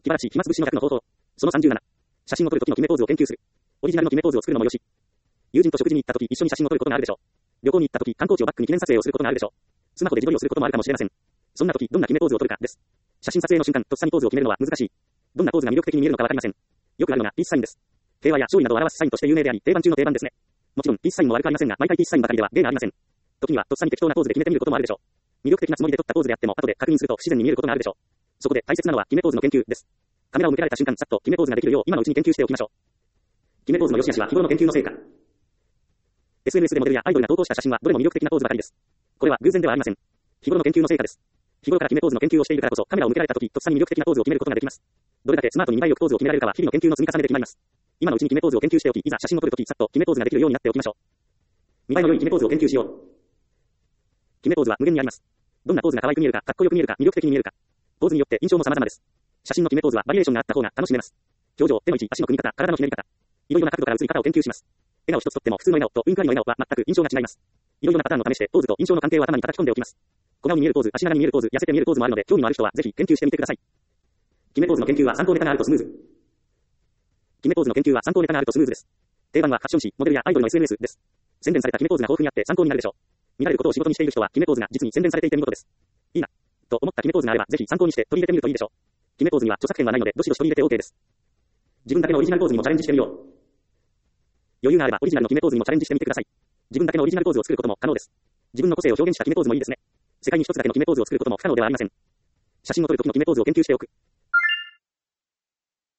気晴らし、暇つぶしの100の方法。その37。写真を撮るときの決めポーズを研究する。オリジナルの決めポーズを作るのもよし。友人と食事に行ったとき一緒に写真を撮ることがあるでしょう。旅行に行ったとき観光地をバックに記念撮影をすることがあるでしょう。スマホで自撮りをすることもあるかもしれません。そんなときどんな決めポーズを撮るかです。写真撮影の瞬間、とっさにポーズを決めるのは難しい。どんなポーズが魅力的に見えるのかわかりません。よくあるのがピースサインです。平和や勝利などを表すサインとして有名であり、定番中の定番ですね。もちろんピースサインも悪くありませんが、毎回ピースサインばかりでは例がありません。時にはとっさに適当なポーズで決めてみることもあるでしょう。魅力的なつもりで撮ったポーズであっても後で確認すると不自然に見えることがあるでしょう。そこで大切なのは決めポーズの研究です。カメラを向けられた瞬間、さっと決めポーズができるよう今のうちに研究しておきましょう。決めポーズの良し悪しは日頃の研究の成果。SNS でモデルやアイドルが投稿した写真はどれも魅力的なポーズばかりです。これは偶然ではありません。日頃の研究の成果です。日頃から決めポーズの研究をしているからこそカメラを向けられた時、とっさに魅力的なポーズを決めることができます。どれだけスマートに見栄えよくポーズを決められるかは日々の研究の積み重ねで決まります。今のうちに決めポーズを研究しておき、いざ写真を撮るとき、さっと決めポーズができるようになっておきましょう。見栄えの良い決めポーズを研究しよう。決めポーズは無限にあります。どんなポーズが可愛く見えるか、かっこよく見えるか、魅力的に見えるか。ポーズによって印象も様々です。写真の決めポーズはバリエーションがあった方が楽しめます。表情、手の位置、足の組み方、体のひねり方。いろいろな角度から映り方を研究します。笑顔一つとっても普通の笑顔とウインカーリの笑顔は全く印象が違います。いろいろなパターンを試してポーズと印象の関係を頭に叩き込んでおきます。小顔に見えるポーズ、足長に見えるポーズ、痩せて見えるポーズもあるので、興味のある人はぜひ研究してみてください。決めポーズの研究は参考ネタがあるとスムーズ。決めポーズの研究は参考ネタがあるとスムーズです。定番はファッション誌、モデルやアイドルの SNS です。洗練された決めポーズが豊富にあって参考になるでしょう。見られることを仕事にしている人は決めポーズが実に洗練されていて見事です。いいなと思った決めポーズがあればぜひ参考にして取り入れてみるといいでしょう。決めポーズには著作権はないのでどしどし取り入れて OK です。自分だけのオリジナルポーズにもチャレンジしてみよう。余裕があればオリジナルの決めポーズにもチャレンジしてみてください。自分だけのオリジナルポーズを作ることも可能です。自分の個性を表現した決めポーズもいいですね。世界に一つだけの決めポーズを作ることも不可能ではありません。写真を撮るときの決めポーズを研究しておく。